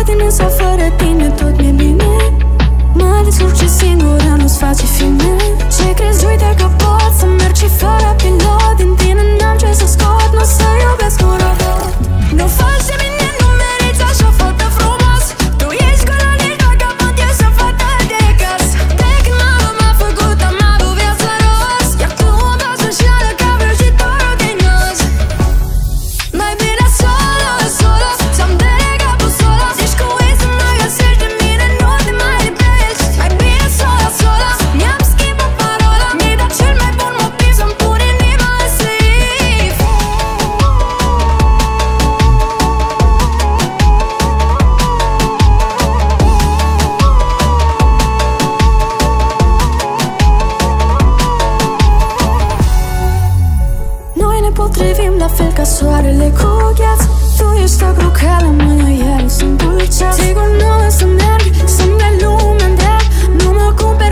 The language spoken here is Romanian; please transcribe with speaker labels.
Speaker 1: tine sau fără tine, tot mi-e bine. Mă descurc și singură, nu-ți face filme. Ce crezi, uite că pot să merg și fără pilot. Din tine n-am ce să scot, n-o să iubesc un robot. Nu faci de mine, nu meriți așa fată frumos. Tu ești colonic, vagabond, eu sunt fata de casă. De când mama m-a făcut, am avut viața roz. Iar tu îmi dai socială ca vrăjitorul din os. Mai bine solo, solo, să-mi delega busola. Zici că uiți să mă găsești de mine, nu te mai lipești. Mai bine solo, solo, mi-am schimbat parola. Mi-ai dat cel mai bun motiv să-mi pun inima în seif. Noi ne potrivim la fel ca soarele cu gheață. Tu ești acru ca la mână, iar eu sunt dulceață. Sigur nu o să merg, să-mi dai lumea întreagă. Nu mă cumperi